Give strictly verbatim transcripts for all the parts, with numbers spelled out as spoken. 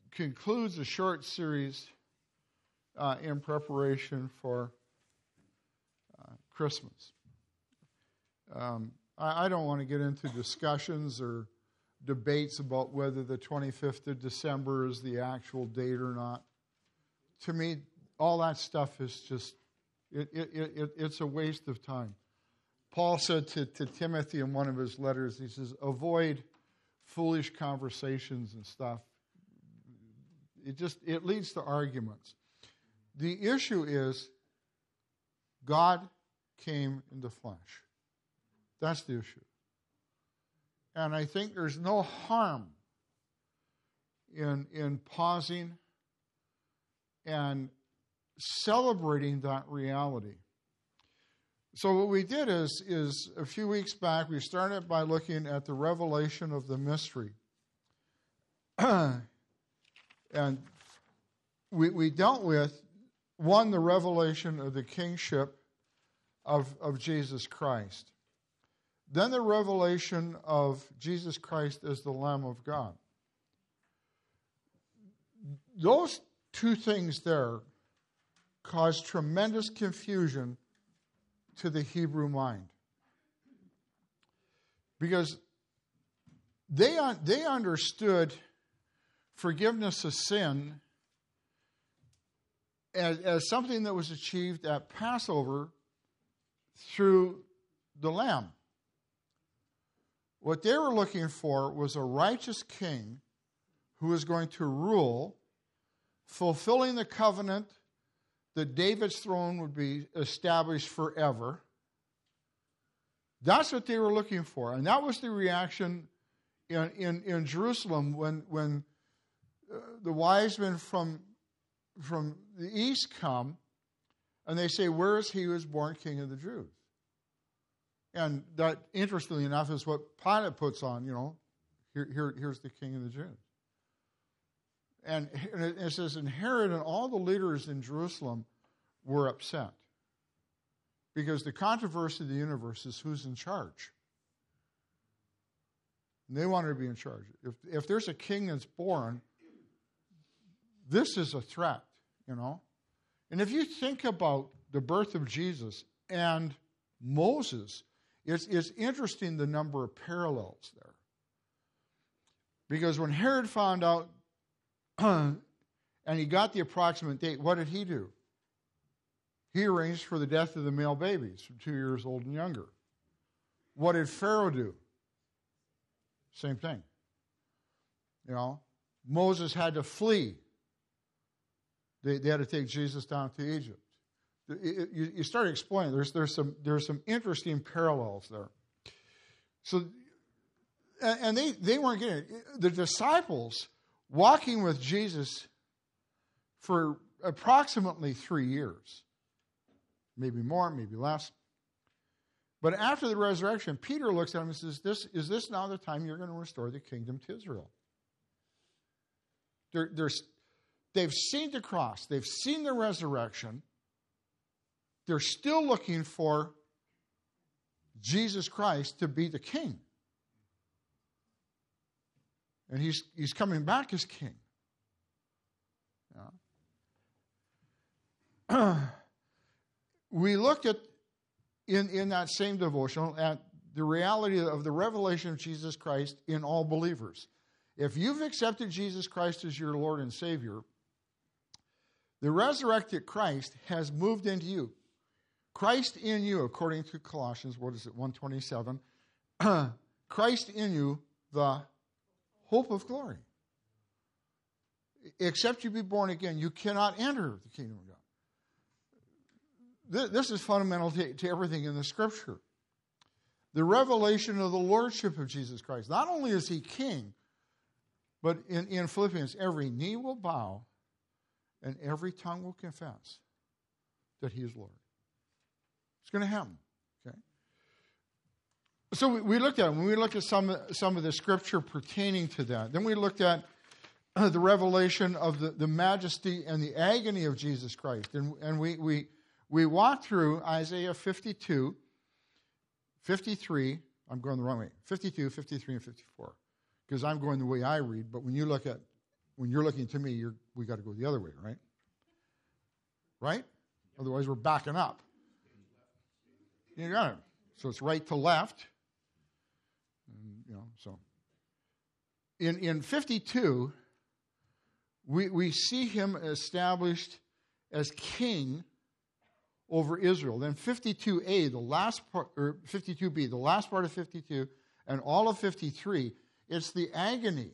concludes a short series uh, in preparation for uh, Christmas. Um, I, I don't want to get into discussions or debates about whether the twenty-fifth of December is the actual date or not. To me, all that stuff is just, it, it, it, it's a waste of time. Paul said to, to Timothy in one of his letters, he says, avoid foolish conversations and stuff. It just, it leads to arguments. The issue is God came in the flesh. That's the issue. And I think there's no harm in, in pausing and celebrating that reality. So what we did is, is a few weeks back, we started by looking at the revelation of the mystery. And we, we dealt with, one, the revelation of the kingship of, of Jesus Christ. Then the revelation of Jesus Christ as the Lamb of God. Those two things there caused tremendous confusion to the Hebrew mind. Because they, they understood forgiveness of sin as, as something that was achieved at Passover through the Lamb. What they were looking for was a righteous king who was going to rule, fulfilling the covenant that David's throne would be established forever. That's what they were looking for. And that was the reaction in, in, in Jerusalem when, when uh, the wise men from, from the east come and they say, where is he who was born king of the Jews? And that, interestingly enough, is what Pilate puts on, you know, here, here, here's the king of the Jews. And it says, and Herod and all the leaders in Jerusalem were upset. Because the controversy of the universe is who's in charge. And they wanted to be in charge. If, if there's a king that's born, this is a threat, you know. And if you think about the birth of Jesus and Moses, it's, it's interesting the number of parallels there. Because when Herod found out and he got the approximate date, what did he do? He arranged for the death of the male babies from two years old and younger. What did Pharaoh do? Same thing. You know, Moses had to flee. They, they had to take Jesus down to Egypt. It, it, you, you start explaining. There's there's some there's some interesting parallels there. So, and, and they they weren't getting it. The disciples walking with Jesus for approximately three years. Maybe more, maybe less. But after the resurrection, Peter looks at him and says, "This is this now the time you're going to restore the kingdom to Israel?" They're, they're, they've seen the cross. They've seen the resurrection. They're still looking for Jesus Christ to be the king. And he's, he's coming back as king. Yeah. We looked at, in, in that same devotional, at the reality of the revelation of Jesus Christ in all believers. If you've accepted Jesus Christ as your Lord and Savior, the resurrected Christ has moved into you. Christ in you, according to Colossians, what is it, one twenty-seven, Christ in you, the hope of glory. Except you be born again, you cannot enter the kingdom of God. This is fundamental to, to everything in the Scripture. The revelation of the lordship of Jesus Christ. Not only is he king, but in, in Philippians, every knee will bow and every tongue will confess that he is Lord. It's going to happen. Okay. So we, we looked at it. When we looked at some, some of the Scripture pertaining to that, then we looked at uh, the revelation of the, the majesty and the agony of Jesus Christ. And, and we, we, we walked through Isaiah fifty-two, fifty-three, I'm going the wrong way, fifty-two, fifty-three, and fifty-four. Because I'm going the way I read, but when you look at when you're looking to me, you're, we got to go the other way, right? Right? Otherwise, we're backing up. You got it. So it's right to left. And, you know, so in in fifty-two, we we see him established as king over Israel. Then fifty-two A, the last part, or fifty-two B, the last part of fifty-two, and all of fifty-three, it's the agony.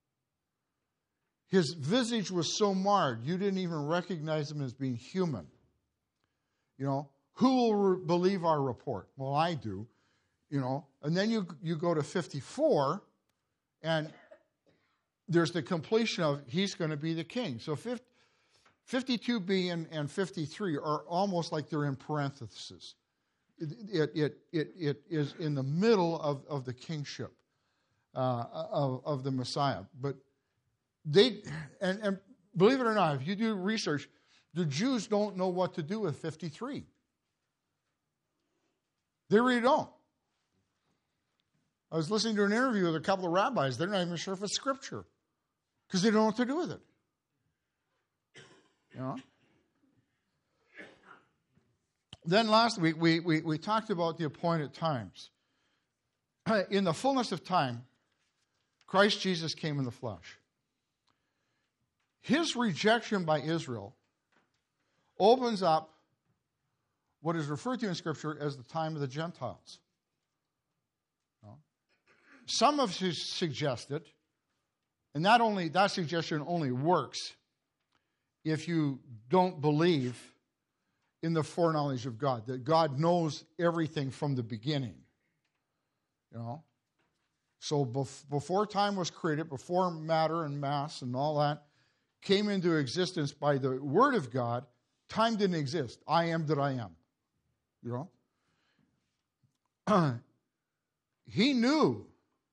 His visage was so marred, you didn't even recognize him as being human. You know, who will re- believe our report? Well, I do. You know, and then you you go to fifty-four, and there's the completion of he's going to be the king. So fifty-two B and, and fifty-three are almost like they're in parentheses. It, it, it, it, it is in the middle of, of the kingship uh, of, of the Messiah. But they, and, and believe it or not, if you do research, the Jews don't know what to do with fifty-three. They really don't. I was listening to an interview with a couple of rabbis. They're not even sure if it's scripture because they don't know what to do with it. You know? Then last week, we, we, we talked about the appointed times. In the fullness of time, Christ Jesus came in the flesh. His rejection by Israel opens up what is referred to in Scripture as the time of the Gentiles. You know? Some have suggested, and that only that suggestion only works if you don't believe in the foreknowledge of God, that God knows everything from the beginning. You know? So bef- before time was created, before matter and mass and all that came into existence by the Word of God, time didn't exist. I am that I am. You know? He knew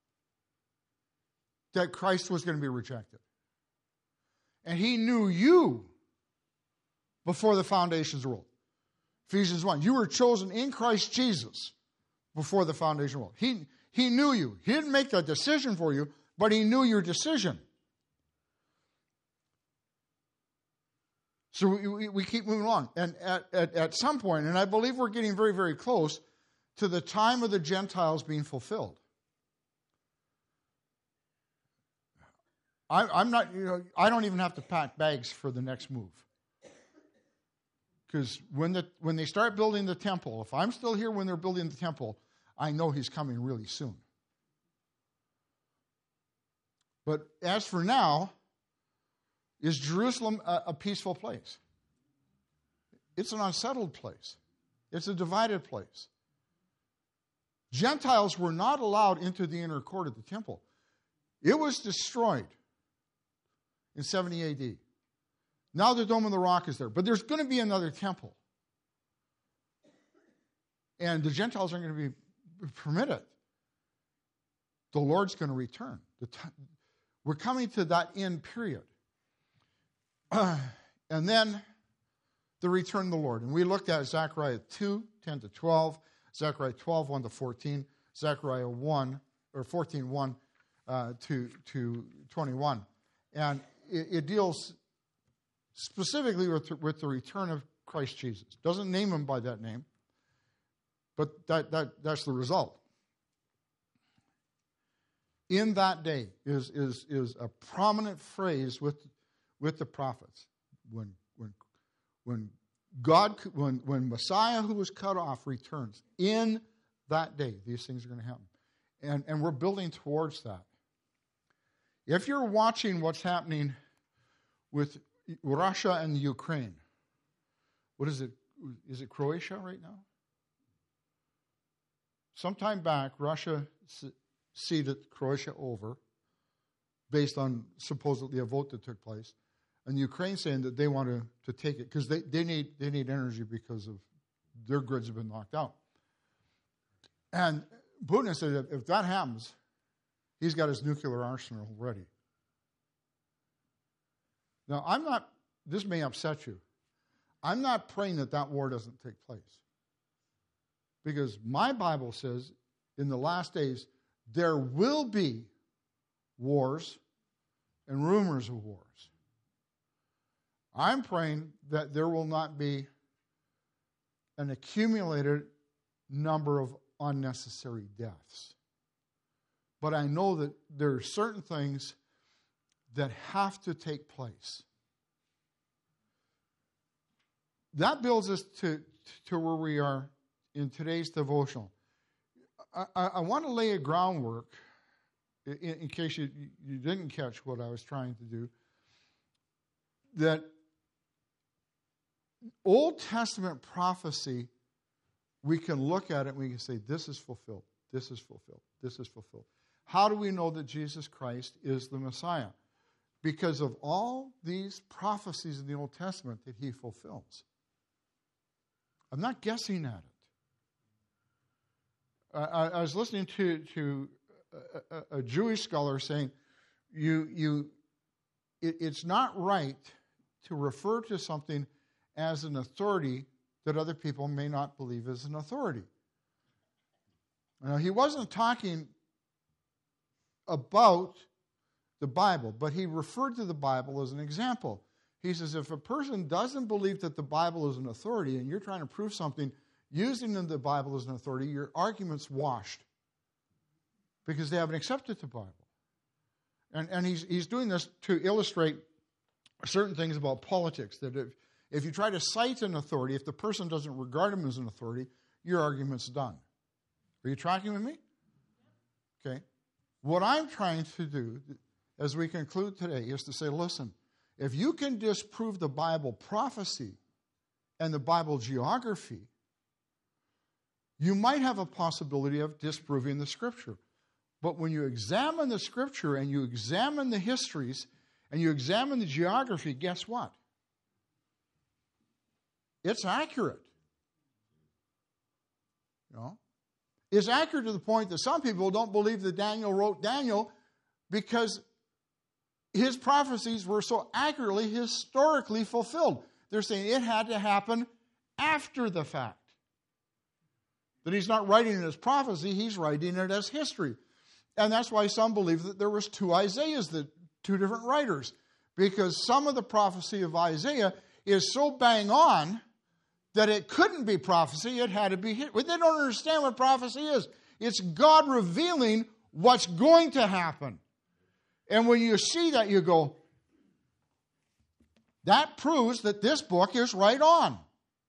that Christ was going to be rejected. And he knew you before the foundations of the world. Ephesians one, you were chosen in Christ Jesus before the foundation of the world. He, he knew you. He didn't make that decision for you, but he knew your decision. So we, we, we keep moving along. And at, at, at some point, and I believe we're getting very, very close to the time of the Gentiles being fulfilled. I, I'm not, you know, I don't even have to pack bags for the next move. Because when the when they start building the temple, if I'm still here when they're building the temple, I know he's coming really soon. But as for now, is Jerusalem a, a peaceful place? It's an unsettled place. It's a divided place. Gentiles were not allowed into the inner court of the temple. It was destroyed in seventy A D. Now the Dome of the Rock is there. But there's going to be another temple. And the Gentiles aren't going to be permitted. The Lord's going to return. The t- we're coming to that end period. Uh, and then the return of the Lord. And we looked at Zechariah two, ten to twelve, Zechariah twelve, one to fourteen, Zechariah one, or fourteen, one uh, to, to twenty-one. And it, it deals specifically with, with the return of Christ Jesus. Doesn't name him by that name, but that, that that's the result. In that day is, is, is a prominent phrase with, with the prophets. When when when God when when Messiah who was cut off returns, in that day, these things are going to happen. And and we're building towards that. If you're watching what's happening with Russia and the Ukraine, what is it? Is it Croatia right now? Sometime back, Russia ceded Croatia over based on supposedly a vote that took place. And Ukraine saying that they want to, to take it because they, they need they need energy because of their grids have been knocked out. And Putin said that if that happens, he's got his nuclear arsenal ready. Now, I'm not, this may upset you. I'm not praying that that war doesn't take place. Because my Bible says in the last days, there will be wars and rumors of wars. I'm praying that there will not be an accumulated number of unnecessary deaths. But I know that there are certain things that have to take place. That builds us to, to where we are in today's devotional. I, I, I want to lay a groundwork, in, in case you, you didn't catch what I was trying to do, that Old Testament prophecy, we can look at it and we can say, this is fulfilled, this is fulfilled, this is fulfilled. How do we know that Jesus Christ is the Messiah? Because of all these prophecies in the Old Testament that he fulfills. I'm not guessing at it. I, I was listening to, to a, a, a Jewish scholar saying, you, you, it, it's not right to refer to something as an authority that other people may not believe is an authority. Now, he wasn't talking about the Bible, but he referred to the Bible as an example. He says, if a person doesn't believe that the Bible is an authority and you're trying to prove something using the Bible as an authority, your argument's washed because they haven't accepted the Bible. And, and he's, he's doing this to illustrate certain things about politics, that if If you try to cite an authority, if the person doesn't regard him as an authority, your argument's done. Are you tracking with me? Okay. What I'm trying to do as we conclude today is to say, listen, if you can disprove the Bible prophecy and the Bible geography, you might have a possibility of disproving the Scripture. But when you examine the Scripture and you examine the histories and you examine the geography, guess what? It's accurate. You know? It's accurate to the point that some people don't believe that Daniel wrote Daniel because his prophecies were so accurately, historically fulfilled. They're saying it had to happen after the fact. That he's not writing it as prophecy, he's writing it as history. And that's why some believe that there was two Isaiahs, that two different writers. Because some of the prophecy of Isaiah is so bang on that it couldn't be prophecy, it had to be history. They don't understand what prophecy is. It's God revealing what's going to happen. And when you see that, you go, that proves that this book is right on.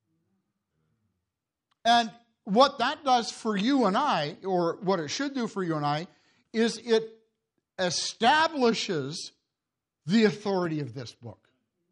And what that does for you and I, or what it should do for you and I, is it establishes the authority of this book.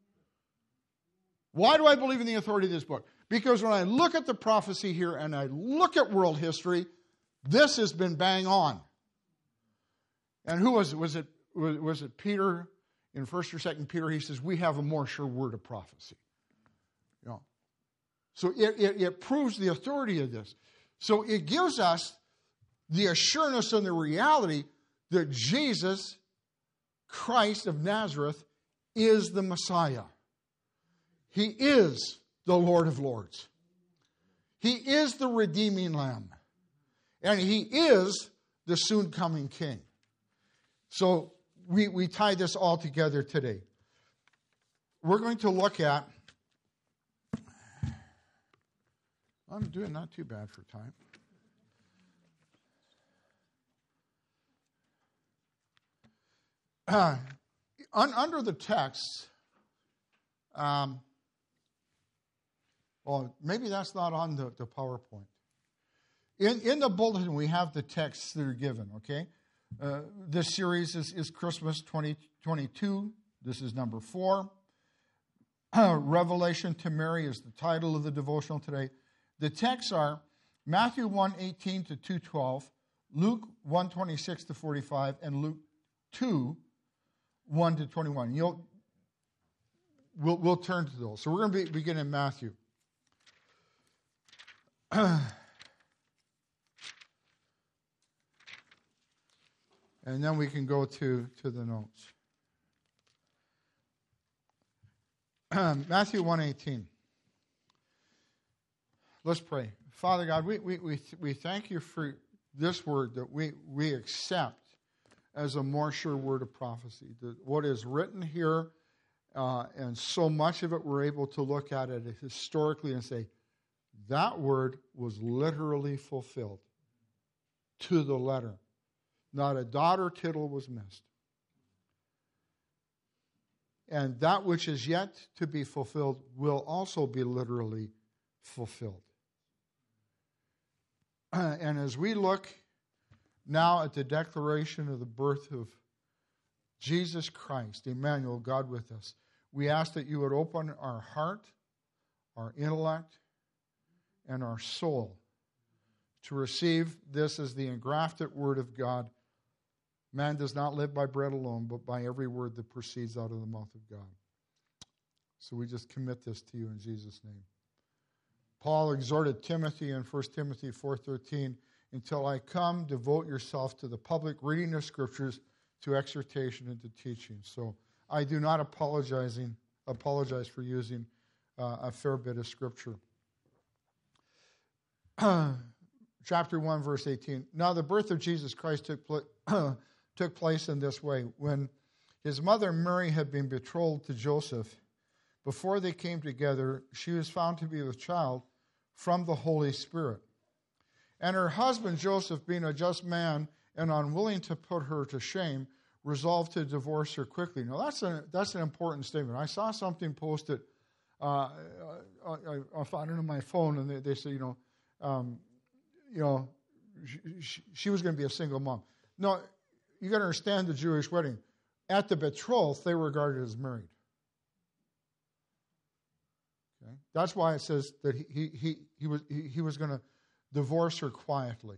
Why do I believe in the authority of this book? Because when I look at the prophecy here and I look at world history, this has been bang on. And who was it? Was it, was it Peter in First or Second Peter? He says, we have a more sure word of prophecy. You know, so it, it, it proves the authority of this. So it gives us the assurance and the reality that Jesus Christ of Nazareth is the Messiah. He is the Lord of Lords. He is the redeeming Lamb. And He is the soon coming King. So we, we tie this all together today. We're going to look at, I'm doing not too bad for time. Uh, un, under the text, um, well, maybe that's not on the, the PowerPoint. In, in the bulletin, we have the texts that are given, okay? Uh, this series is, is Christmas twenty twenty-two. This is number four. Uh, Revelation to Mary is the title of the devotional today. The texts are Matthew one eighteen to two twelve, Luke one twenty-six to forty-five, and Luke two one to twenty-one. You'll, we'll, we'll turn to those. So we're going to be, begin in Matthew. And then we can go to, to the notes. Matthew one eighteen. Let's pray. Father God, we, we, we, we thank you for this word that we, we accept as a more sure word of prophecy. The, what is written here, uh, and so much of it, we're able to look at it historically and say, that word was literally fulfilled to the letter. Not a dot or tittle was missed. And that which is yet to be fulfilled will also be literally fulfilled. And as we look now at the declaration of the birth of Jesus Christ, Emmanuel, God with us, we ask that you would open our heart, our intellect, and our soul to receive this as the engrafted word of God. Man does not live by bread alone, but by every word that proceeds out of the mouth of God. So we just commit this to you in Jesus' name. Paul exhorted Timothy in First Timothy four thirteen, until I come, devote yourself to the public reading of Scriptures, to exhortation and to teaching. So I do not apologizing, apologize for using uh, a fair bit of Scripture. Chapter one, verse eighteen. Now the birth of Jesus Christ took, pl- took place in this way. When his mother Mary had been betrothed to Joseph, before they came together, she was found to be with child from the Holy Spirit. And her husband Joseph, being a just man and unwilling to put her to shame, resolved to divorce her quickly. Now that's a, that's an important statement. I saw something posted. Uh, I, I found it on my phone, and they, they say, you know, um, you know, she, she was going to be a single mom. No, you got to understand the Jewish wedding. At the betroth, they were regarded as married. Okay? That's why it says that he he he, he was he, he was going to divorce her quietly.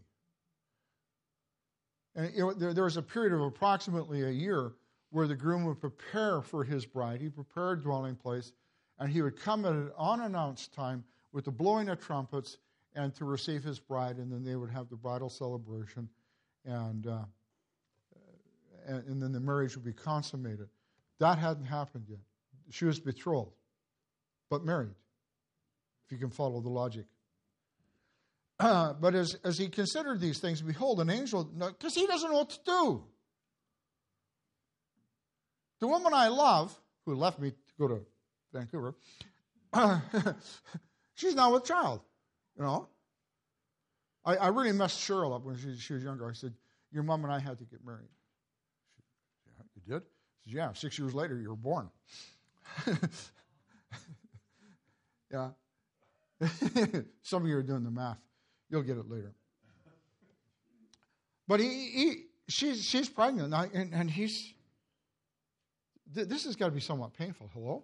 And you know, there, there was a period of approximately a year where the groom would prepare for his bride. He prepared a dwelling place, and he would come at an unannounced time with the blowing of trumpets and to receive his bride, and then they would have the bridal celebration, and, uh, and and then the marriage would be consummated. That hadn't happened yet. She was betrothed, but married, if you can follow the logic. Uh, but as, as he considered these things, behold, an angel, because he doesn't know what to do. The woman I love, who left me to go to Vancouver, uh, she's now with child. You know, I, I really messed Cheryl up when she, she was younger. I said, your mom and I had to get married. She, yeah, you did? I said, yeah, six years later, you were born. Yeah. Some of you are doing the math. You'll get it later. But he, he she's, she's pregnant, and, and he's, th- this has got to be somewhat painful. Hello?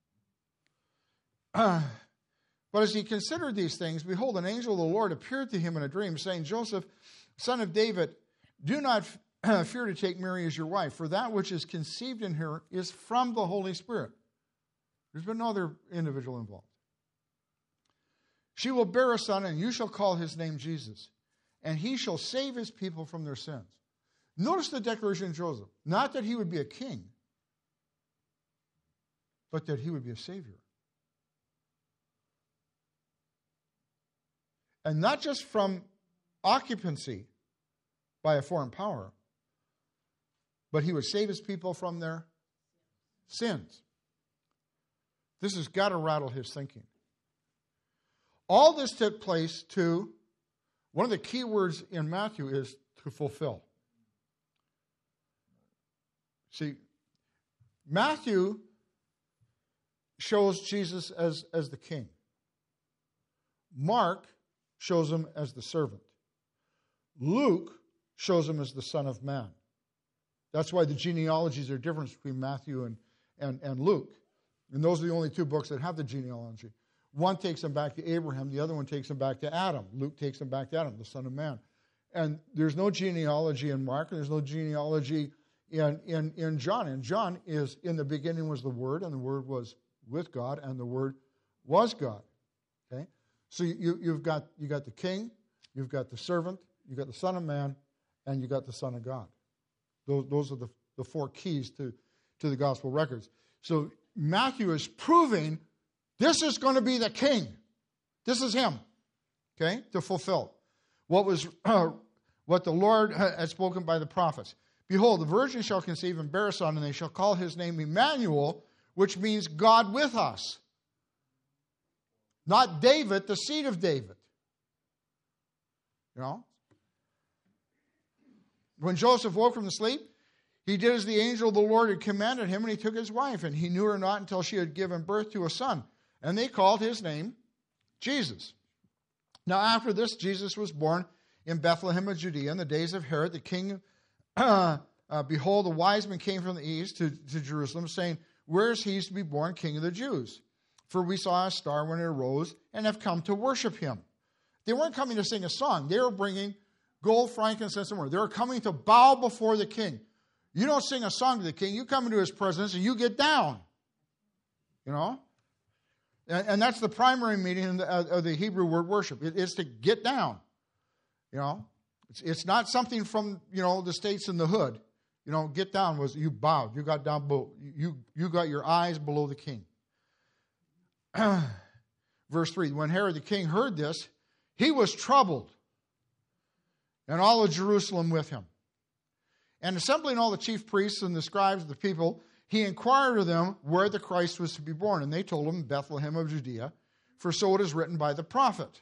Uh, But as he considered these things, behold, an angel of the Lord appeared to him in a dream, saying, Joseph, son of David, do not fear to take Mary as your wife, for that which is conceived in her is from the Holy Spirit. There's been no other individual involved. She will bear a son, and you shall call his name Jesus, and he shall save his people from their sins. Notice the declaration of Joseph. Not that he would be a king, but that he would be a savior. And not just from occupancy by a foreign power, but he would save his people from their sins. This has got to rattle his thinking. All this took place to, one of the key words in Matthew is to fulfill. See, Matthew shows Jesus as, as the king. Mark shows him as the servant. Luke shows him as the Son of Man. That's why the genealogies are different between Matthew and, and, and Luke. And those are the only two books that have the genealogy. One takes him back to Abraham. The other one takes him back to Adam. Luke takes him back to Adam, the Son of Man. And there's no genealogy in Mark, and there's no genealogy in, in, in John. And John is, in the beginning was the Word, and the Word was with God, and the Word was God. Okay? So you, you've got you got the king, you've got the servant, you've got the Son of Man, and you've got the Son of God. Those, those are the, the four keys to, to the gospel records. So Matthew is proving this is going to be the king. This is him, okay, to fulfill what was uh, what the Lord had spoken by the prophets. Behold, the virgin shall conceive and bear a son, and they shall call his name Emmanuel, which means God with us. Not David, the seed of David. You know? When Joseph woke from the sleep, he did as the angel of the Lord had commanded him, and he took his wife, and he knew her not until she had given birth to a son. And they called his name Jesus. Now after this, Jesus was born in Bethlehem of Judea in the days of Herod the king. Uh, uh, behold, the wise men came from the east to, to Jerusalem, saying, where is he to be born king of the Jews? For we saw a star when it arose and have come to worship him. They weren't coming to sing a song. They were bringing gold, frankincense, and myrrh. They were coming to bow before the king. You don't sing a song to the king. You come into his presence and you get down. You know? And, and that's the primary meaning of the, of the Hebrew word worship. It is to get down. You know? It's, it's not something from, you know, the States in the hood. You know, get down was you bowed. You got down below. You, you got your eyes below the king. Verse three, when Herod the king heard this, he was troubled, and all of Jerusalem with him. And assembling all the chief priests and the scribes of the people, he inquired of them where the Christ was to be born. And they told him, Bethlehem of Judea, for so it is written by the prophet.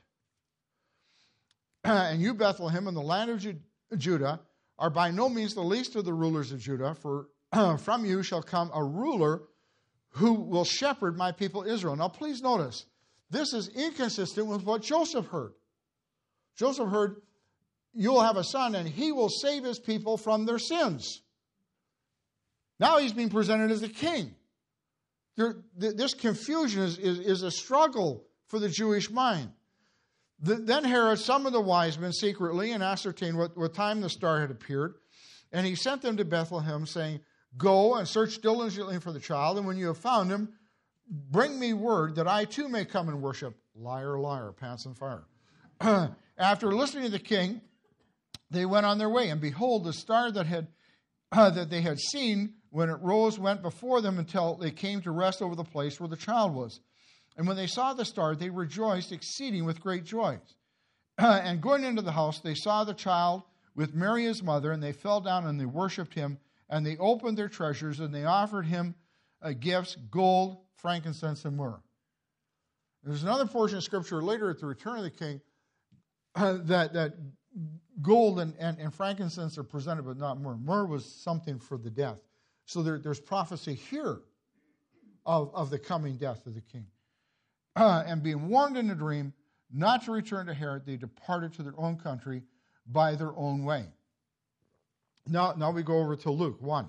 And you, Bethlehem, in the land of Ju- Judah, are by no means the least of the rulers of Judah, for from you shall come a ruler who will shepherd my people Israel. Now please notice, this is inconsistent with what Joseph heard. Joseph heard, you will have a son and he will save his people from their sins. Now he's being presented as a king. There, th- this confusion is, is, is a struggle for the Jewish mind. The, then Herod summoned the wise men secretly and ascertained what, what time the star had appeared. And he sent them to Bethlehem, saying, go and search diligently for the child, and when you have found him, bring me word that I too may come and worship. Liar, liar, pants and fire. After listening to the king, they went on their way, and behold, the star that had uh, that they had seen when it rose went before them until they came to rest over the place where the child was. And when they saw the star, they rejoiced exceeding with great joy. And going into the house, they saw the child with Mary his mother, and they fell down and they worshipped him. And they opened their treasures, and they offered him uh, gifts, gold, frankincense, and myrrh. There's another portion of Scripture later at the return of the king uh, that, that gold and, and, and frankincense are presented, but not myrrh. Myrrh was something for the death. So there, there's prophecy here of, of the coming death of the king. Uh, and being warned in a dream not to return to Herod, they departed to their own country by their own way. Now, now we go over to Luke one.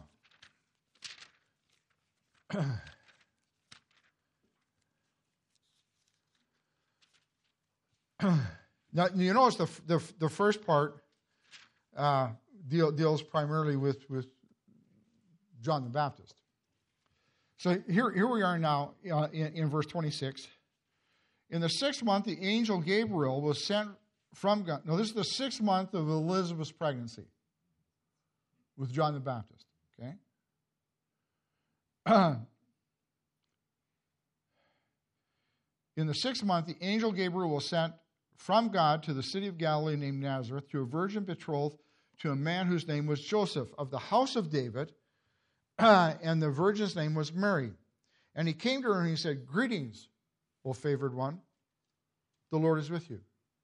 Now, you notice the the, the first part uh, deal, deals primarily with, with John the Baptist. So here, here we are now uh, in, in verse twenty-six. In the sixth month, the angel Gabriel was sent from God. Now, this is the sixth month of Elizabeth's pregnancy with John the Baptist, okay? In the sixth month, the angel Gabriel was sent from God to the city of Galilee named Nazareth to a virgin betrothed to a man whose name was Joseph of the house of David, and the virgin's name was Mary. And he came to her and he said, greetings, O favored one, the Lord is with you.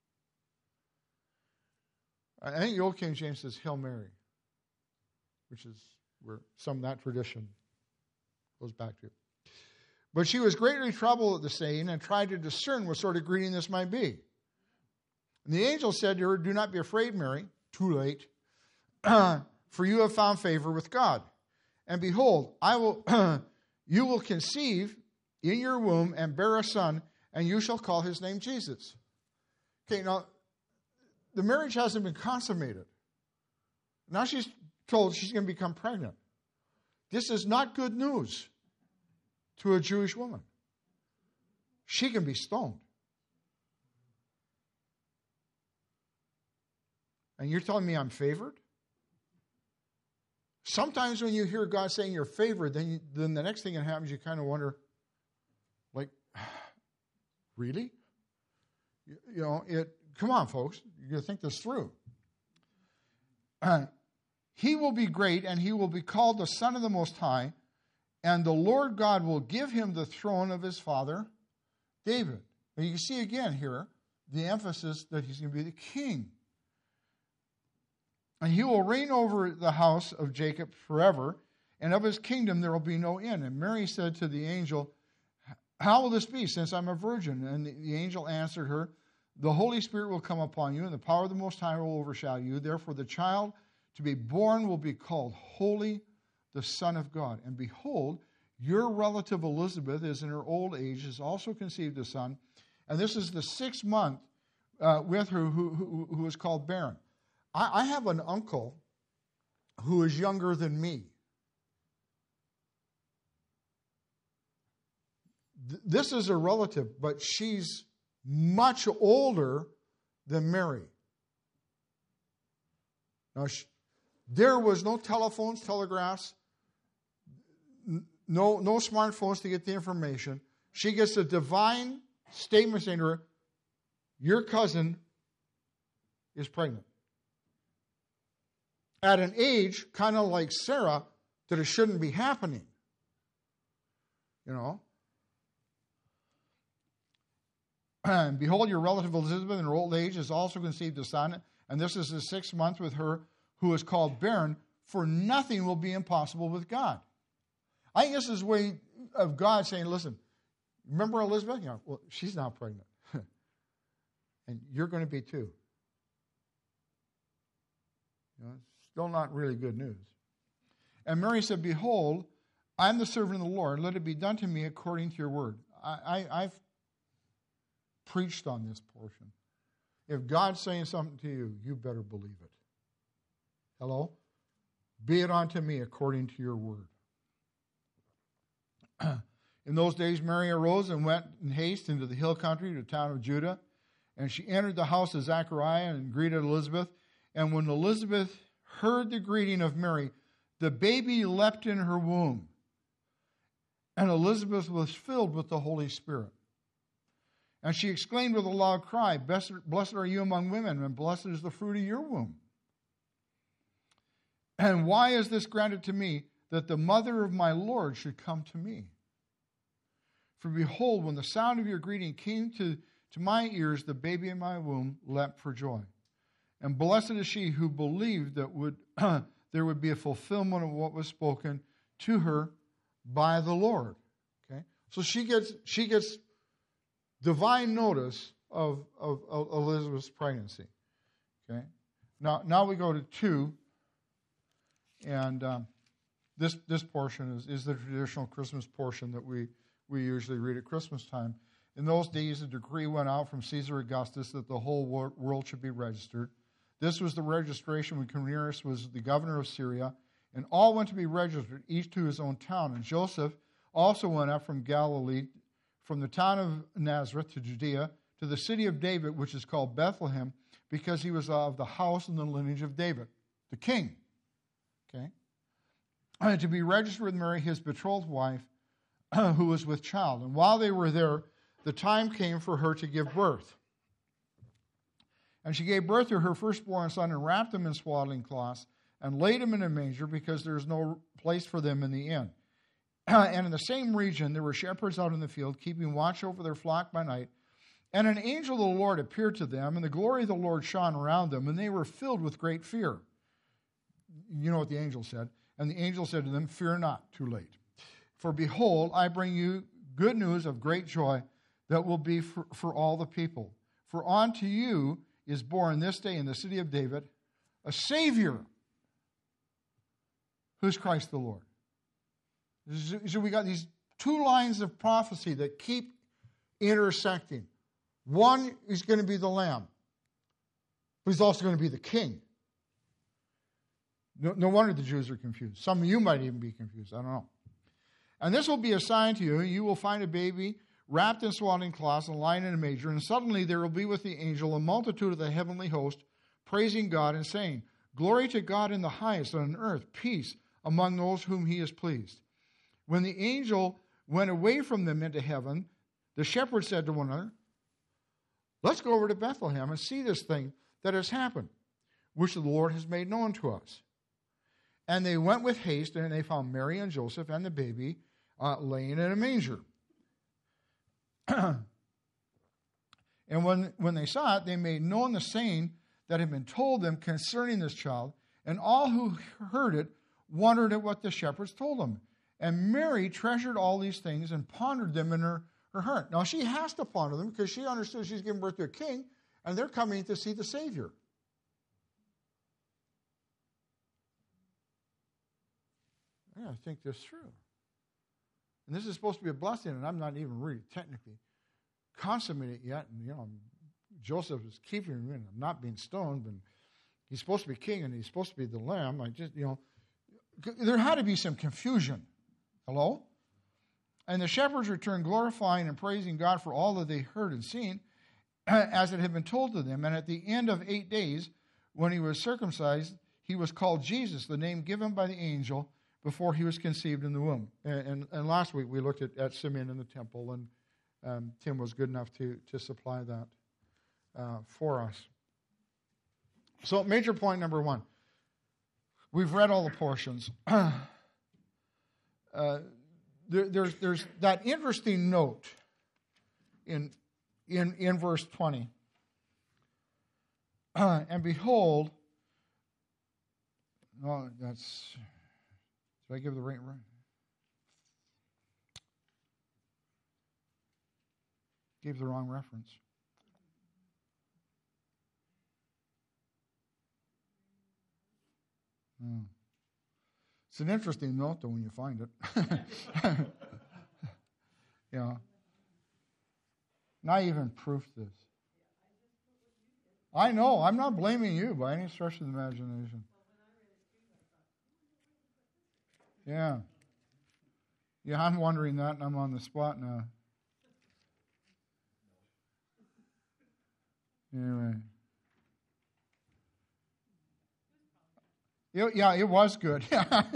I think the Old King James says, Hail Mary, which is where some of that tradition goes back to. But she was greatly troubled at the saying and tried to discern what sort of greeting this might be. And the angel said to her, do not be afraid, Mary, too late, for you have found favor with God. And behold, I will, you will conceive in your womb and bear a son, and you shall call his name Jesus. Okay, now, the marriage hasn't been consummated. Now she's told she's going to become pregnant. This is not good news to a Jewish woman. She can be stoned. And you're telling me I'm favored? Sometimes when you hear God saying you're favored, then, you, then the next thing that happens, you kind of wonder, like, really? You, you know, it. Come on, folks. You got to think this through. Uh, He will be great, and he will be called the Son of the Most High, and the Lord God will give him the throne of his father David. And you can see again here the emphasis that he's going to be the king. And he will reign over the house of Jacob forever, and of his kingdom there will be no end. And Mary said to the angel, how will this be, since I'm a virgin? And the angel answered her, the Holy Spirit will come upon you, and the power of the Most High will overshadow you. Therefore the child to be born will be called Holy, the Son of God. And behold, your relative Elizabeth is in her old age, has also conceived a son. And this is the sixth month uh, with her who, who, who is called barren. I, I have an uncle who is younger than me. Th- this is a relative, but she's much older than Mary. Now, she, there was no telephones, telegraphs, no, no smartphones to get the information. She gets a divine statement saying to her, your cousin is pregnant. At an age, kind of like Sarah, that it shouldn't be happening. You know? And behold, your relative Elizabeth in her old age has also conceived a son, and this is the sixth month with her who is called barren, for nothing will be impossible with God. I think this is a way of God saying, listen, remember Elizabeth? You know, well, she's now pregnant. And you're going to be too. You know, it's still not really good news. And Mary said, behold, I'm the servant of the Lord. Let it be done to me according to your word. I, I, I've preached on this portion. If God's saying something to you, you better believe it. Hello? Be it unto me according to your word. In those days, Mary arose and went in haste into the hill country to the town of Judah. And she entered the house of Zechariah and greeted Elizabeth. And when Elizabeth heard the greeting of Mary, the baby leapt in her womb. And Elizabeth was filled with the Holy Spirit. And she exclaimed with a loud cry, blessed, blessed are you among women, and blessed is the fruit of your womb. And why is this granted to me, that the mother of my Lord should come to me? For behold, when the sound of your greeting came to, to my ears, the baby in my womb leapt for joy. And blessed is she who believed that would there would be a fulfillment of what was spoken to her by the Lord. Okay, so she gets she gets divine notice of, of, of Elizabeth's pregnancy. Okay, now now we go to two, and um, this this portion is, is the traditional Christmas portion that we. we usually read at Christmas time. In those days, a decree went out from Caesar Augustus that the whole world should be registered. This was the registration when Quirinius was the governor of Syria, and all went to be registered, each to his own town. And Joseph also went up from Galilee, from the town of Nazareth to Judea, to the city of David, which is called Bethlehem, because he was of the house and the lineage of David, the king. Okay? And to be registered with Mary, his betrothed wife, who was with child. And while they were there, the time came for her to give birth. And she gave birth to her firstborn son and wrapped him in swaddling cloths and laid him in a manger because there was no place for them in the inn. And in the same region there were shepherds out in the field, keeping watch over their flock by night. And an angel of the Lord appeared to them, and the glory of the Lord shone around them, and they were filled with great fear. You know what the angel said. And the angel said to them, fear not, too late. For behold, I bring you good news of great joy that will be for, for all the people. For unto you is born this day in the city of David a Savior, who's Christ the Lord. So we got these two lines of prophecy that keep intersecting. One is going to be the Lamb, but he's also going to be the King. No, no wonder the Jews are confused. Some of you might even be confused. I don't know. And this will be a sign to you. You will find a baby wrapped in swaddling cloths and lying in a manger. And suddenly there will be with the angel a multitude of the heavenly host, praising God and saying, glory to God in the highest, and on earth peace among those whom he is pleased. When the angel went away from them into heaven, the shepherds said to one another, let's go over to Bethlehem and see this thing that has happened, which the Lord has made known to us. And they went with haste, and they found Mary and Joseph and the baby uh, laying in a manger. And when, when they saw it, they made known the saying that had been told them concerning this child. And all who heard it wondered at what the shepherds told them. And Mary treasured all these things and pondered them in her, her heart. Now, she has to ponder them because she understood she's giving birth to a king, and they're coming to see the Savior. Yeah, I think that's true. And this is supposed to be a blessing, and I'm not even really technically consummated yet. And, you know, Joseph is keeping him in. I'm not being stoned, and he's supposed to be king, and he's supposed to be the lamb. I just, you know, there had to be some confusion. Hello? And the shepherds returned glorifying and praising God for all that they heard and seen, as it had been told to them. And at the end of eight days, when he was circumcised, he was called Jesus, the name given by the angel before he was conceived in the womb. And, and, and last week we looked at, at Simeon in the temple, and um, Tim was good enough to, to supply that uh, for us. So major point number one. We've read all the portions. uh, there, there's, there's that interesting note in, in, in verse twenty. Uh, and behold, no, that's... Did I give the right right? Gave the wrong reference. Hmm. It's an interesting note, though, when you find it. Yeah. Not even proof this. I know. I'm not blaming you by any stretch of the imagination. Yeah. Yeah, I'm wondering that, and I'm on the spot now. Anyway. It, yeah, it was good.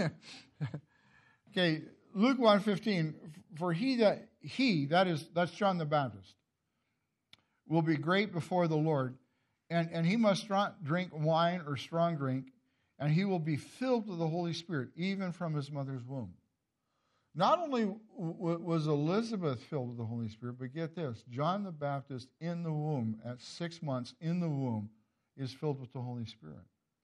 Okay, Luke one fifteen. For he that, he, that is, that's John the Baptist, will be great before the Lord, and, and he must not drink wine or strong drink, and he will be filled with the Holy Spirit, even from his mother's womb. Not only w- was Elizabeth filled with the Holy Spirit, but get this, John the Baptist in the womb, at six months in the womb, is filled with the Holy Spirit.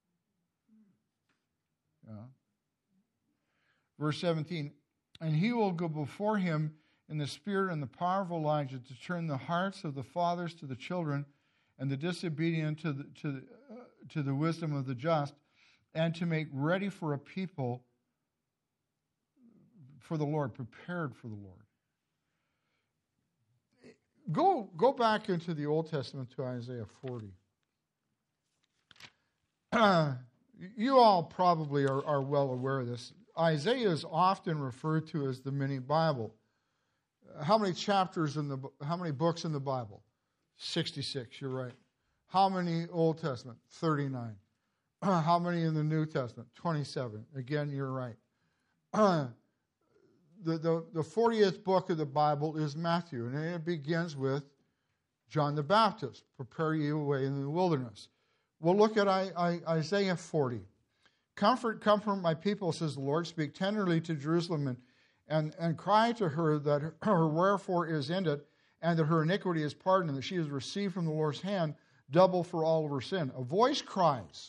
Yeah. Verse seventeen, and he will go before him in the spirit and the power of Elijah to turn the hearts of the fathers to the children and the disobedient to the, to, uh, to the wisdom of the just, and to make ready for a people for the Lord, prepared for the Lord. Go, go back into the Old Testament to Isaiah forty. Uh, you all probably are, are well aware of this. Isaiah is often referred to as the mini Bible. How many chapters in the, how many books in the Bible? sixty-six, you're right. How many Old Testament? thirty-nine. How many in the New Testament? twenty-seven. Again, you're right. Uh, the, the, the fortieth book of the Bible is Matthew, and it begins with John the Baptist, prepare ye a way in the wilderness. We'll look at I, I, Isaiah forty. Comfort, comfort my people, says the Lord. Speak tenderly to Jerusalem, and, and, and cry to her that her, her wherefore is ended, and that her iniquity is pardoned, and that she has received from the Lord's hand double for all of her sin. A voice cries,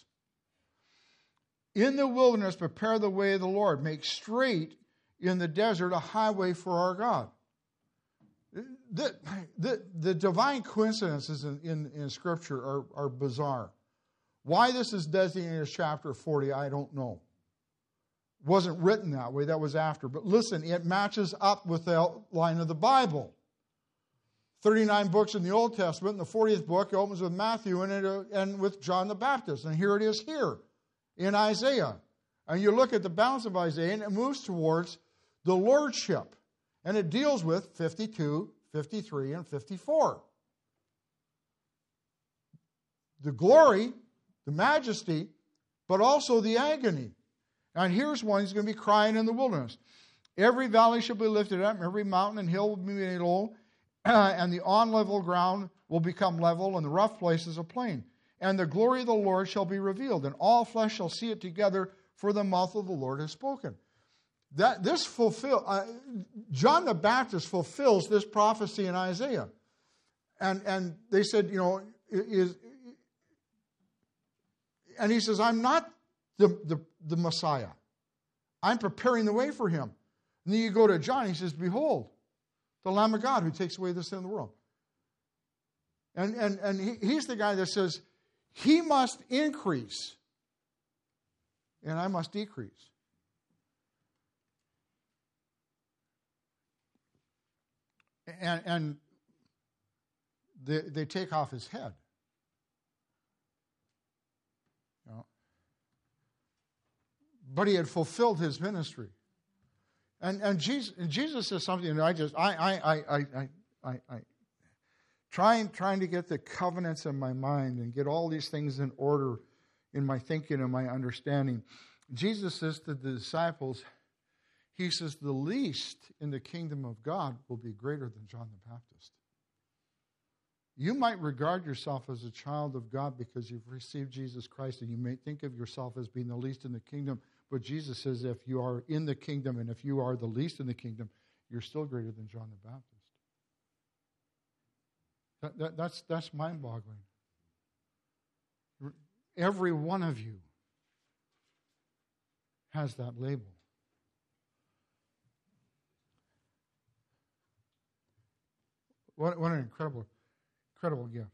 in the wilderness prepare the way of the Lord. Make straight in the desert a highway for our God. The, the, the divine coincidences in, in, in Scripture are, are bizarre. Why this is designated as chapter forty, I don't know. It wasn't written that way, that was after. But listen, it matches up with the outline of the Bible. thirty-nine books in the Old Testament, and the fortieth book opens with Matthew and, it, uh, and with John the Baptist. And here it is here in Isaiah. And you look at the balance of Isaiah, and it moves towards the lordship. And it deals with fifty-two, fifty-three, and fifty-four. The glory, the majesty, but also the agony. And here's one, he's going to be crying in the wilderness. Every valley shall be lifted up, every mountain and hill will be made low, and the on-level ground will become level, and the rough places a plain. And the glory of the Lord shall be revealed, and all flesh shall see it together, for the mouth of the Lord has spoken. That this fulfill uh, John the Baptist fulfills this prophecy in Isaiah. And and they said, you know, is and he says, I'm not the, the, the Messiah. I'm preparing the way for him. And then you go to John, he says, behold, the Lamb of God who takes away the sin of the world. And and and he, he's the guy that says, he must increase and I must decrease. And, and they, they take off his head. You know? But he had fulfilled his ministry. And and Jesus, and Jesus says something that I just, I, I, I, I, I, I, trying, trying to get the covenants in my mind and get all these things in order in my thinking and my understanding. Jesus says to the disciples, he says, the least in the kingdom of God will be greater than John the Baptist. You might regard yourself as a child of God because you've received Jesus Christ, and you may think of yourself as being the least in the kingdom, but Jesus says if you are in the kingdom and if you are the least in the kingdom, you're still greater than John the Baptist. That, that, that's, that's mind-boggling. Every one of you has that label. What, what an incredible, incredible gift.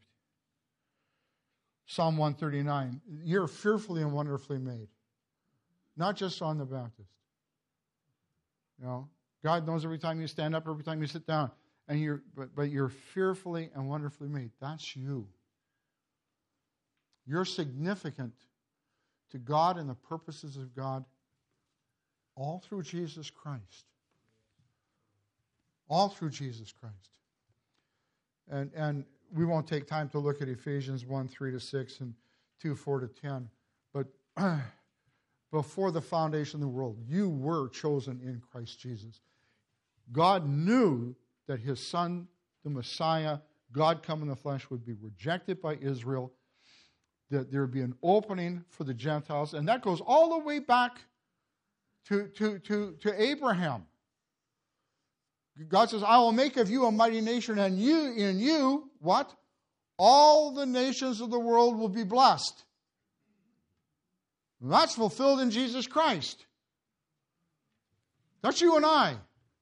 Psalm one thirty-nine, you're fearfully and wonderfully made. Not just John the Baptist. You know, God knows every time you stand up, every time you sit down, and you're but, but you're fearfully and wonderfully made. That's you. You're significant to God and the purposes of God all through Jesus Christ. All through Jesus Christ. And and we won't take time to look at Ephesians one, three to six and two, four to ten. But before the foundation of the world, you were chosen in Christ Jesus. God knew that his Son, the Messiah, God come in the flesh, would be rejected by Israel, that there would be an opening for the Gentiles. And that goes all the way back to, to, to, to Abraham. God says, I will make of you a mighty nation, and you in you, what? All the nations of the world will be blessed. And that's fulfilled in Jesus Christ. That's you and I.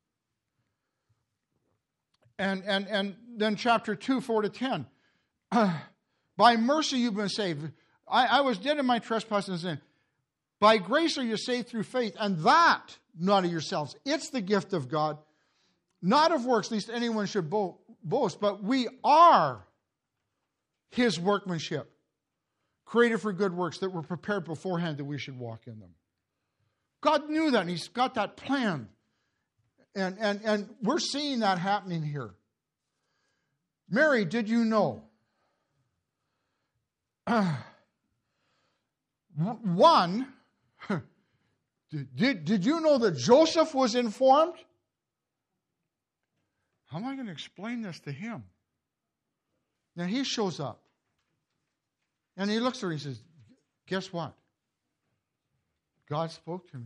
And and and then chapter two, four to ten. By mercy you've been saved. I, I was dead in my trespasses and sin. By grace are you saved through faith, and that not of yourselves. It's the gift of God. Not of works, lest anyone should bo- boast, but we are his workmanship, created for good works that were prepared beforehand that we should walk in them. God knew that, and he's got that planned. And, and, and we're seeing that happening here. Mary, did you know? Uh, one, did, did you know that Joseph was informed? How am I going to explain this to him? Now he shows up. And he looks at her and he says, guess what? God spoke to me.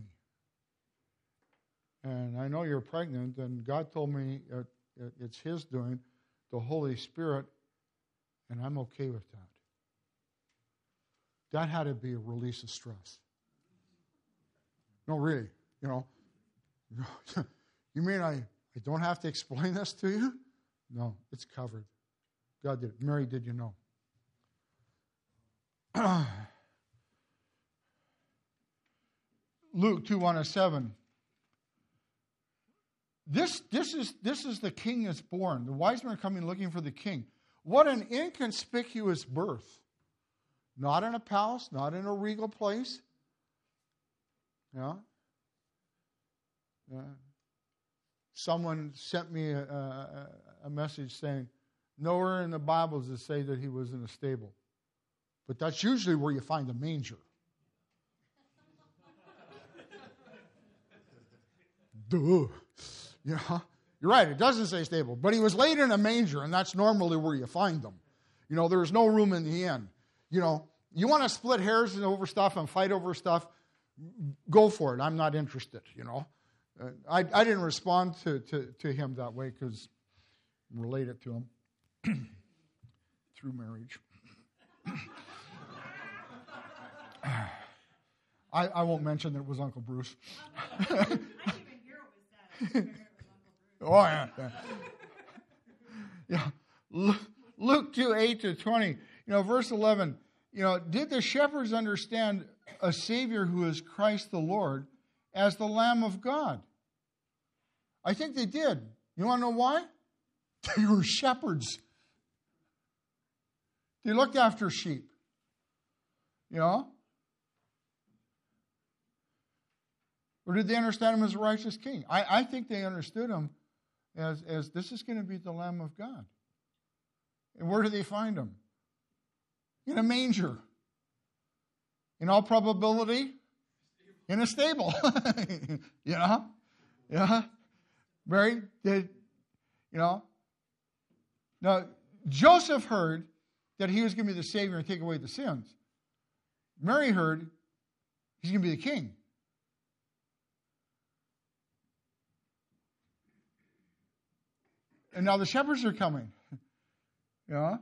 And I know you're pregnant, and God told me it, it, it's his doing, the Holy Spirit, and I'm okay with that. That had to be a release of stress. No, really, you know. You mean I... I don't have to explain this to you? No, it's covered. God did it. Mary, did you know? Luke two, one to seven. This, this, is, this is the king that's born. The wise men are coming looking for the king. What an inconspicuous birth. Not in a palace, not in a regal place. Yeah. Yeah. Someone sent me a, a, a message saying, nowhere in the Bible does it say that he was in a stable. But that's usually where you find a manger. Duh. You know, you're right, it doesn't say stable. But he was laid in a manger, and that's normally where you find them. You know, there's no room in the inn. You know, you want to split hairs over stuff and fight over stuff, go for it. I'm not interested, you know. Uh, I, I didn't respond to, to, to him that way because I'm related to him through marriage. I, I won't mention that it was Uncle Bruce. I didn't even hear it was that. Oh, yeah. Yeah. yeah. Luke two, eight to twenty. You know, verse eleven. You know, did the shepherds understand a Savior who is Christ the Lord as the Lamb of God? I think they did. You want to know why? They were shepherds. They looked after sheep. You know? Or did they understand him as a righteous king? I, I think they understood him as, as this is going to be the Lamb of God. And where do they find him? In a manger. In all probability, in a stable. You know? Yeah. Mary did, you know. Now, Joseph heard that he was going to be the Savior and take away the sins. Mary heard he's going to be the king. And now the shepherds are coming. You know?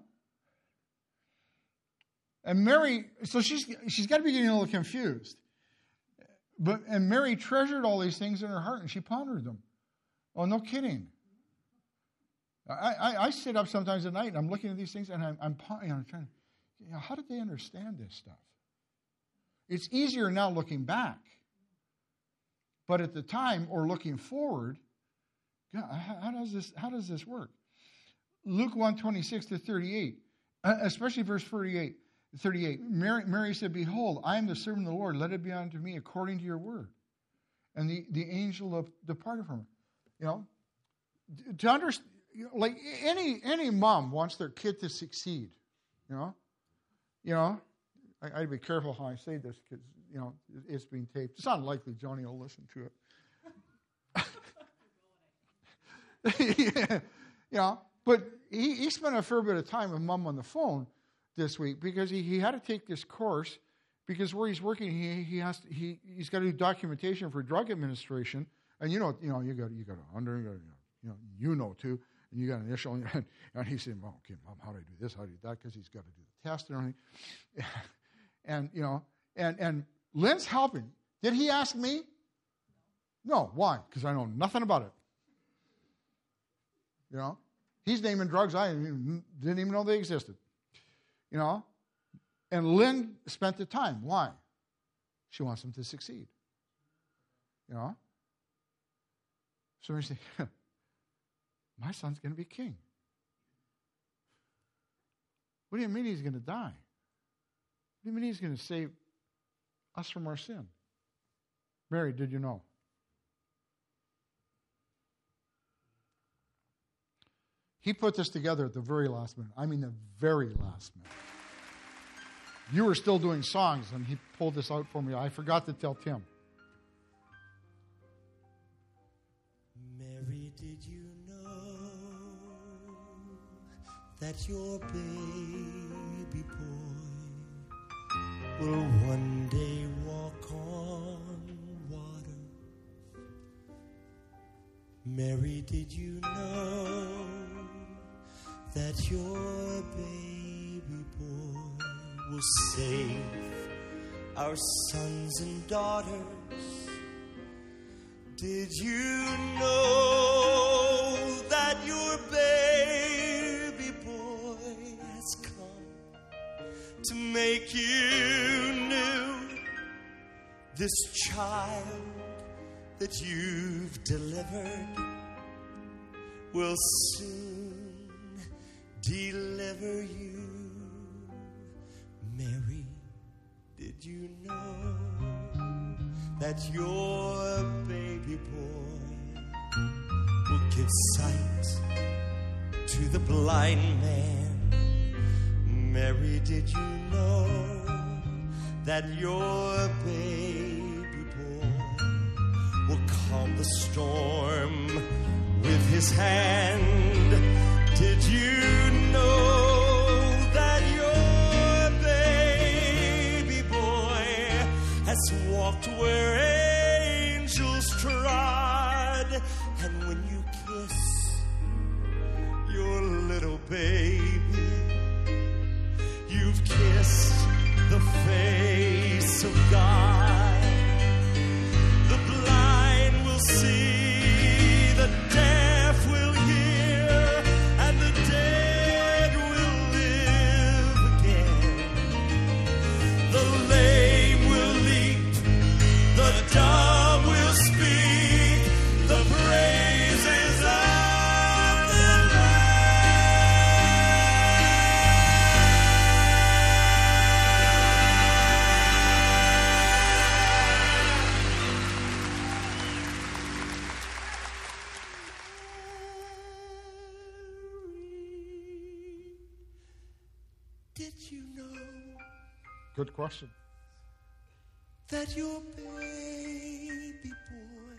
And Mary, so she's she's got to be getting a little confused. But and Mary treasured all these things in her heart and she pondered them. Oh, no kidding. I, I, I sit up sometimes at night and I'm looking at these things and I'm, I'm, you know, I'm trying to, you know, how did they understand this stuff? It's easier now looking back. But at the time, or looking forward, God, how, how does this how does this work? Luke one, twenty-six to thirty-eight, especially verse thirty-eight. thirty-eight. Mary, Mary said, "Behold, I am the servant of the Lord. Let it be unto me according to your word." And the, the angel departed from her. You know, to understand, you know, like any any mom wants their kid to succeed. You know, you know, I, I'd be careful how I say this because you know it's being taped. It's unlikely Johnny will listen to it. Yeah, you know, but he, he spent a fair bit of time with Mom on the phone this week because he, he had to take this course because where he's working he he has to, he he's got to do documentation for drug administration, and you know you know you got you got a under you, got, you know you know too, and you got an initial and, and he said, well, okay, Mom, how do I do this? How do I do that? Because he's got to do the test and everything, and you know and and Lynn's helping. Did he ask me? No. Why? Because I know nothing about it. You know, he's naming drugs I didn't even know they existed. You know, and Lynn spent the time. Why? She wants him to succeed. You know? So we say, my son's going to be king. What do you mean he's going to die? What do you mean he's going to save us from our sin? Mary, did you know? He put this together at the very last minute. I mean the very last minute. You were still doing songs, and he pulled this out for me. I forgot to tell Tim. Mary, did you know that your baby boy will one day walk on water? Mary, did you know that your baby boy will save our sons and daughters? Did you know that your baby boy has come to make you new? This child that you've delivered will soon deliver you. Mary, did you know that your baby boy will give sight to the blind man? Mary, did you know that your baby boy will calm the storm with his hand? Did you know that your baby boy has walked walked where angels trod. And when you kiss your little baby, you've kissed the face of God. The blind will see, the deaf will hear, and the dead will live again. The lame will leap, the dumb will speak, the praises of the Did you know Good question. that your baby boy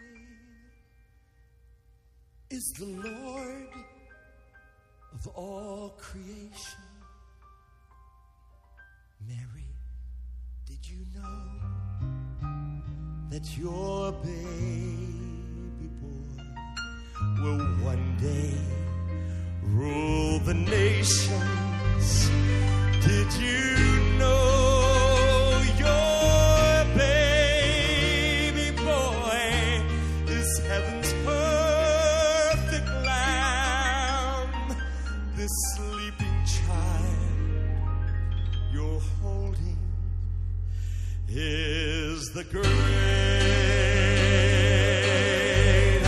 is the Lord of all creation? Mary, did you know that your baby boy will one day rule the nations? Did you know your baby boy is heaven's perfect lamb? This sleeping child you're holding is the great I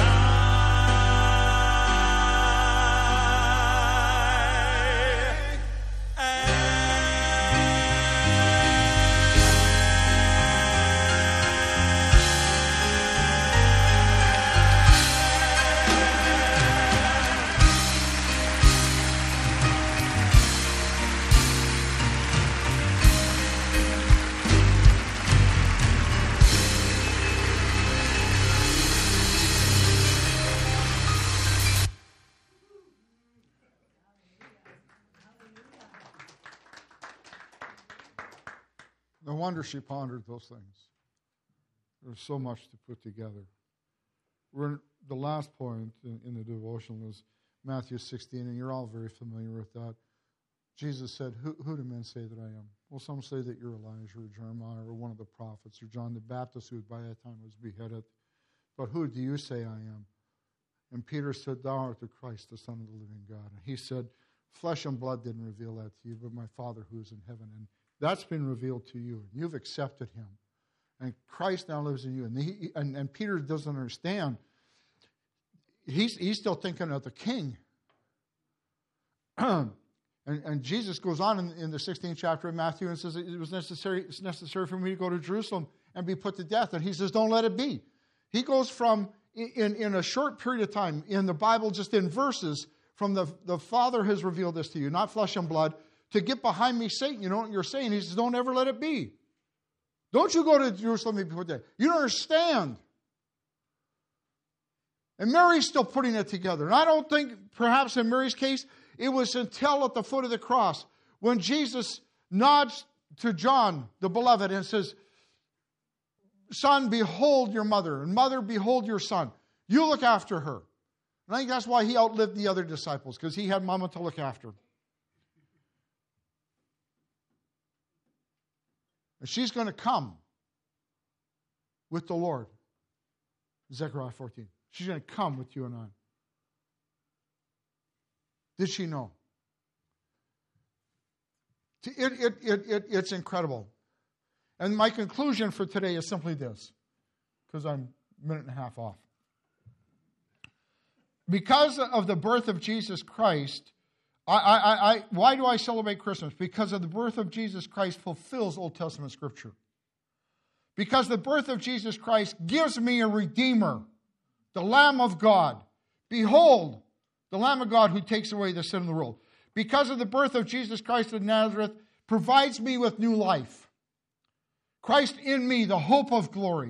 No wonder she pondered those things. There's so much to put together. We're in, the last point in, in the devotion was Matthew sixteen, and you're all very familiar with that. Jesus said, who, who do men say that I am? Well, some say that you're Elijah or Jeremiah or one of the prophets or John the Baptist, who by that time was beheaded. But who do you say I am? And Peter said, thou art the Christ, the Son of the living God. And he said, flesh and blood didn't reveal that to you, but my Father who is in heaven. And that's been revealed to you. You've accepted him. And Christ now lives in you. And, he, and, and Peter doesn't understand. He's, he's still thinking of the king. and, and Jesus goes on in, in the sixteenth chapter of Matthew and says it was necessary, it's necessary for me to go to Jerusalem and be put to death. And he says, don't let it be. He goes from, in, in a short period of time, in the Bible, just in verses, from the, the Father has revealed this to you, not flesh and blood, to get behind me, Satan. You know what you're saying? He says, don't ever let it be. Don't you go to Jerusalem and be put there. You don't understand. And Mary's still putting it together. And I don't think, perhaps in Mary's case, it was until at the foot of the cross when Jesus nods to John, the beloved, and says, son, behold your mother, and mother, behold your son. You look after her. And I think that's why he outlived the other disciples, because he had mama to look after. And she's going to come with the Lord. Zechariah fourteen. She's going to come with you and I. Did she know? It, it, it, it, it's incredible. And my conclusion for today is simply this, because I'm a minute and a half off. Because of the birth of Jesus Christ, I, I, I, why do I celebrate Christmas? Because of the birth of Jesus Christ fulfills Old Testament Scripture. Because the birth of Jesus Christ gives me a Redeemer, the Lamb of God. Behold, the Lamb of God who takes away the sin of the world. Because of the birth of Jesus Christ of Nazareth provides me with new life. Christ in me, the hope of glory.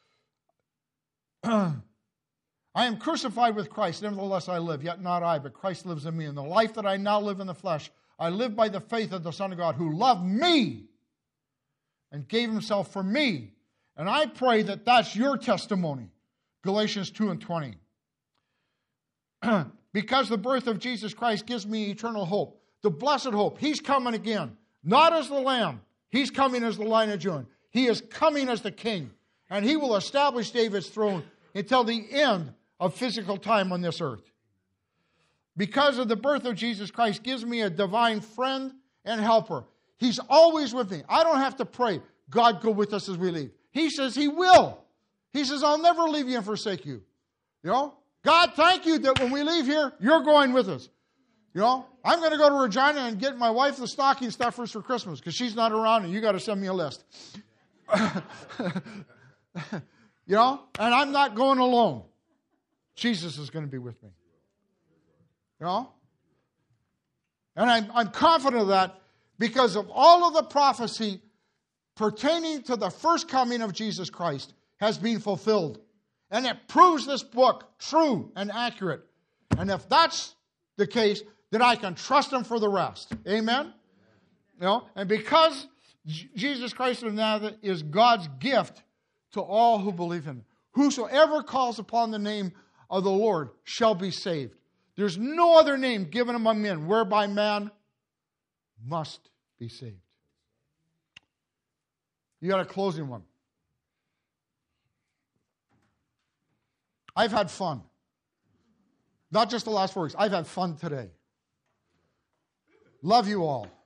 I am crucified with Christ, nevertheless I live, yet not I, but Christ lives in me. And the life that I now live in the flesh, I live by the faith of the Son of God, who loved me and gave himself for me. And I pray that that's your testimony. Galatians two and twenty. Because the birth of Jesus Christ gives me eternal hope. The blessed hope. He's coming again. Not as the Lamb. He's coming as the Lion of Judah. He is coming as the King. And He will establish David's throne until the end of physical time on this earth. Because of the birth of Jesus Christ gives me a divine friend and helper. He's always with me. I don't have to pray, God, go with us as we leave. He says He will. He says, I'll never leave you and forsake you. You know? God, thank you that when we leave here, you're going with us. You know? I'm going to go to Regina and get my wife the stocking stuffers for Christmas because she's not around and you got to send me a list. You know? And I'm not going alone. Jesus is going to be with me. You know? And I'm, I'm confident of that because of all of the prophecy pertaining to the first coming of Jesus Christ has been fulfilled. And it proves this book true and accurate. And if that's the case, then I can trust Him for the rest. Amen? You know? And because J- Jesus Christ of Nazareth is God's gift to all who believe in Him. Whosoever calls upon the name of the Lord shall be saved. There's no other name given among men whereby man must be saved. You got a closing one. I've had fun. Not just the last four weeks. I've had fun today. Love you all.